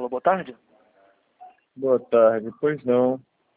Alô, boa tarde. Boa tarde, pois não.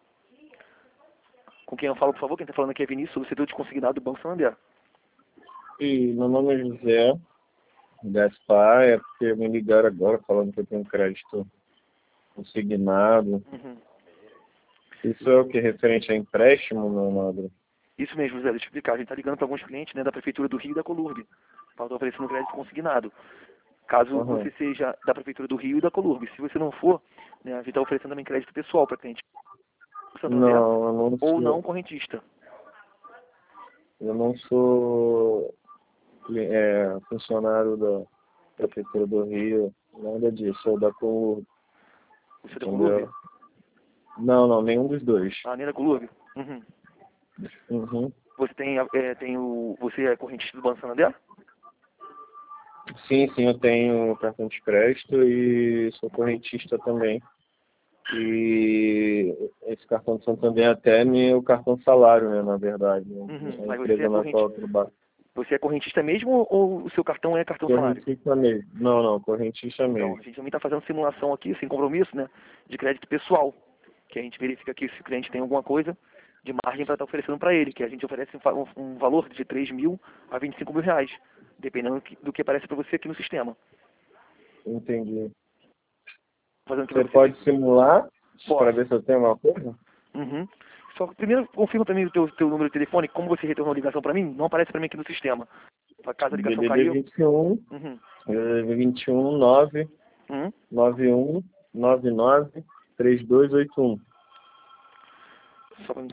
Com quem eu falo, por favor? Quem está falando aqui é Vinícius, solicitador de consignado do Banco Santander. E meu nome é José Gaspar, é porque me ligaram agora falando que eu tenho crédito consignado. Uhum. Isso é o que referente a empréstimo, meu nobre? Isso mesmo, José, deixa eu explicar. A gente está ligando para alguns clientes, né, da Prefeitura do Rio e da Colurbe, para estar oferecendo crédito consignado. Caso Aham. você seja da Prefeitura do Rio e da Colurbe. Se você não for, né, a gente está oferecendo também crédito pessoal para cliente do Santander Não, ou não correntista. eu não sou funcionário da Prefeitura do Rio, nada disso, sou da Colurbe, Você é da Colurbe? entendeu? Não, nenhum dos dois. Ah, nem da Colurbe? Uhum. Uhum. Você você é correntista do Banco Santander? Sim, eu tenho cartão de crédito e sou correntista também. E esse cartão de Santander até é meu cartão salário, né, na verdade. Uhum. A Mas empresa na qual eu trabalho. você é correntista mesmo ou o seu cartão é cartão salário? Correntista mesmo. Não, correntista Então, a mesmo. gente também está fazendo simulação aqui, sem compromisso, né, de crédito pessoal, que a gente verifica aqui se o cliente tem alguma coisa de margem para estar oferecendo para ele, que a gente oferece um valor de 3 mil a 25 mil reais, dependendo do que aparece para você aqui no sistema. Entendi. Fazendo aqui para Você você. pode simular para Posso. ver se eu tenho alguma coisa? Uhum. Só primeiro confirma para mim o teu número de telefone, como você retornou a ligação para mim, não aparece para mim aqui no sistema. Caso a ligação DDD caiu. 21, Uhum. DDD 21 9 Uhum. 91 99 3281. Só pra...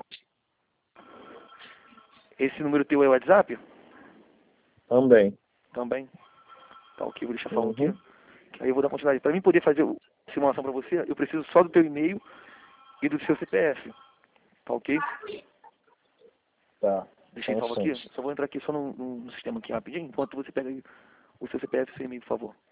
Esse número teu é o WhatsApp? Também. Também. Tá ok, vou deixar salvo aqui. Uhum. Que aí eu vou dar continuidade. Para mim poder fazer a simulação para você, eu preciso só do teu e-mail e do seu CPF. Tá ok? Tá. Só Deixei um salvo aqui. instante. Só vou entrar aqui só no sistema aqui rapidinho, enquanto você pega aí o seu CPF e o seu e-mail, por favor.